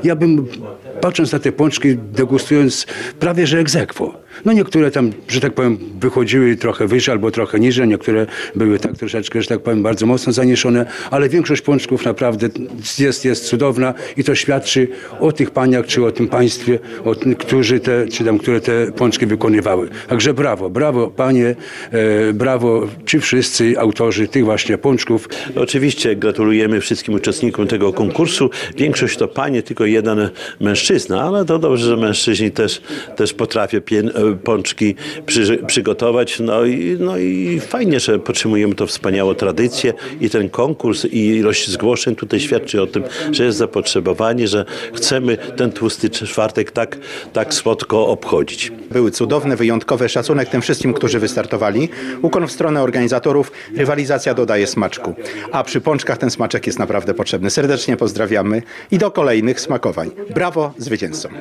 Ja bym, patrząc na te pączki, degustując prawie że ex aequo. No niektóre tam, że tak powiem, wychodziły trochę wyżej albo trochę niżej, niektóre były tak troszeczkę, że tak powiem, bardzo mocno zaniesione, ale większość pączków naprawdę jest cudowna i to świadczy o tych paniach, czy o tym państwie, które te pączki wykonywały. Także brawo panie, brawo ci wszyscy autorzy tych właśnie pączków. Oczywiście gratulujemy wszystkim uczestnikom tego konkursu. Większość to panie, tylko jeden mężczyzna, ale to dobrze, że mężczyźni też potrafią pączki przygotować. No i fajnie, że podtrzymujemy tą wspaniałą tradycję i ten konkurs i ilość zgłoszeń tutaj świadczy o tym, że jest zapotrzebowanie, że chcemy ten tłusty czwartek tak słodko obchodzić. Były cudowne, wyjątkowe, szacunek tym wszystkim, którzy wystartowali. Ukłon w stronę organizatorów, rywalizacja dodaje smaczku. A przy pączkach ten smaczek jest naprawdę potrzebny. Serdecznie pozdrawiamy i do kolejnych smakowań. Brawo zwycięzcom!